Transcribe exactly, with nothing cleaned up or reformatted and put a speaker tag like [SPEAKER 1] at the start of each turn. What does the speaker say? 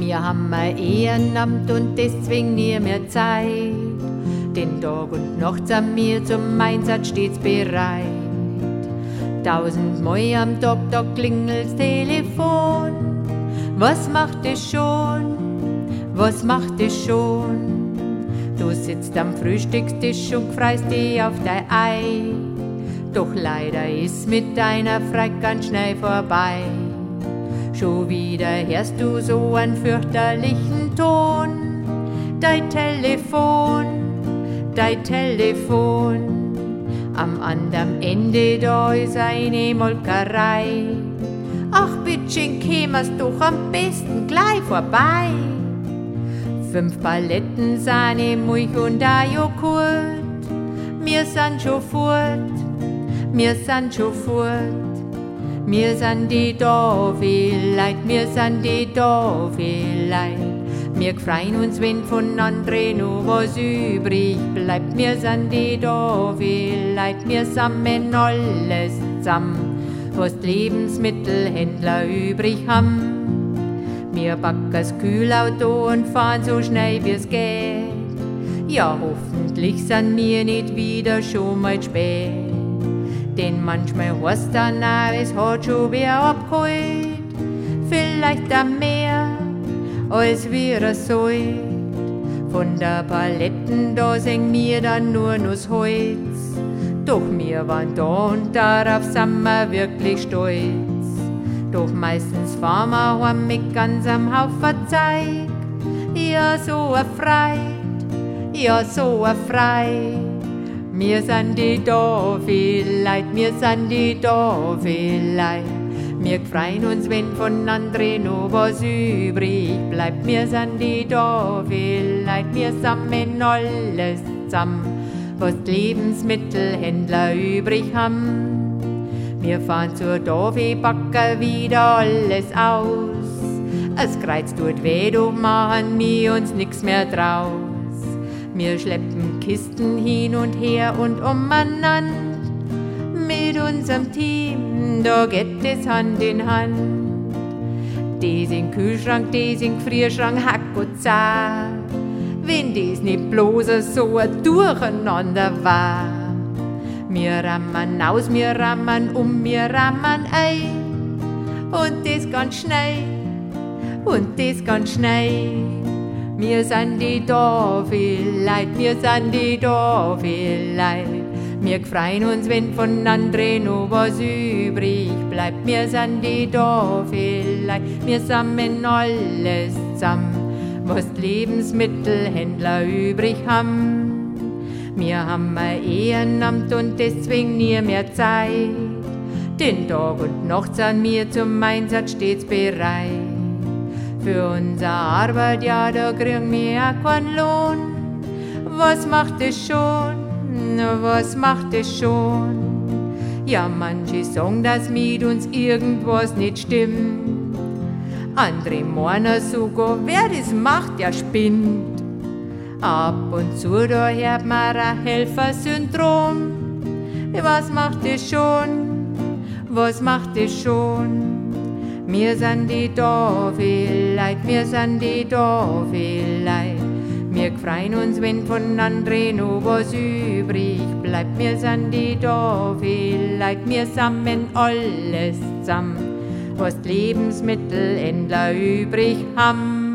[SPEAKER 1] Wir haben ein Ehrenamt und deswegen nie mehr Zeit. Den Tag und Nacht sind wir zum Einsatz stets bereit. Tausendmal am Tag, da klingelt's Telefon. Was macht es schon? Was macht es schon? Du sitzt am Frühstückstisch und freust dich auf dein Ei. Doch leider ist mit deiner Freit ganz schnell vorbei. Schon wieder hörst du so einen fürchterlichen Ton. Dein Telefon, dein Telefon. Am anderen Ende da ist eine Molkerei. Ach, bittchen, kämmer's doch am besten gleich vorbei. Fünf Paletten Sahne, Milch und ein Joghurt. Wir sind schon fort, wir sind schon fort. Wir sind die da Leid, wir sind die da Leid. Wir freuen uns, wenn von anderen noch was übrig bleibt. Wir sind die da Leid, wir sammeln alles zusammen, was die Lebensmittelhändler übrig haben. Wir packen das Kühlauto und fahren so schnell wie's geht. Ja, hoffentlich sind wir nicht wieder schon mal spät. Denn manchmal heißt dann auch, es hat schon wer abgeholt. Vielleicht auch mehr, als wir es sollt. Von der Paletten, da sehen wir dann nur noch das Holz. Doch wir waren da und darauf sind wir wirklich stolz. Doch meistens fahren wir heim mit ganzem Haufen Zeug. Ja, so erfreut, ja, so erfreut. Wir sind die da Leid, wir sind die da Leid. Wir freuen uns, wenn von anderen noch was übrig bleibt. Wir sind die da Leid, wir sammeln alles zusammen, was die Lebensmittelhändler übrig haben. Wir fahren zur Dorfe, packen wieder alles aus. Es kreuzt tut weh, doch machen wir uns nix mehr draus. Wir schleppen Kisten hin und her und umeinander. Mit unserem Team, da geht es Hand in Hand. Des in Kühlschrank, des in Gefrierschrank, hack und zah. Wenn des nicht bloß so ein Durcheinander war. Wir rammen aus, wir rammen um, wir rammen ein. Und das ganz schnell, und das ganz schnell. Wir sind die da Leid, wir sind die da Leid. Wir freuen uns, wenn von anderen noch was übrig bleibt. Wir sind die da Leid, wir sammeln alles zusammen, was die Lebensmittelhändler übrig haben. Wir haben ein Ehrenamt und deswegen nie mehr Zeit. Den Tag und Nacht sind wir zum Einsatz stets bereit. Für unsere Arbeit, ja, da kriegen wir auch keinen Lohn. Was macht es schon, was macht es schon? Ja, manche sagen, dass mit uns irgendwas nicht stimmt. Andere meinen sogar, wer das macht, der spinnt. Ab und zu, da hört man ein Helfersyndrom. Was macht es schon, was macht es schon? Wir sind die da Leid, wir sind die da Leid. Wir freuen uns, wenn von anderen noch was übrig bleibt. Wir sind die da Leid, wir sammeln alles zusammen, was die Lebensmittelhändler übrig haben.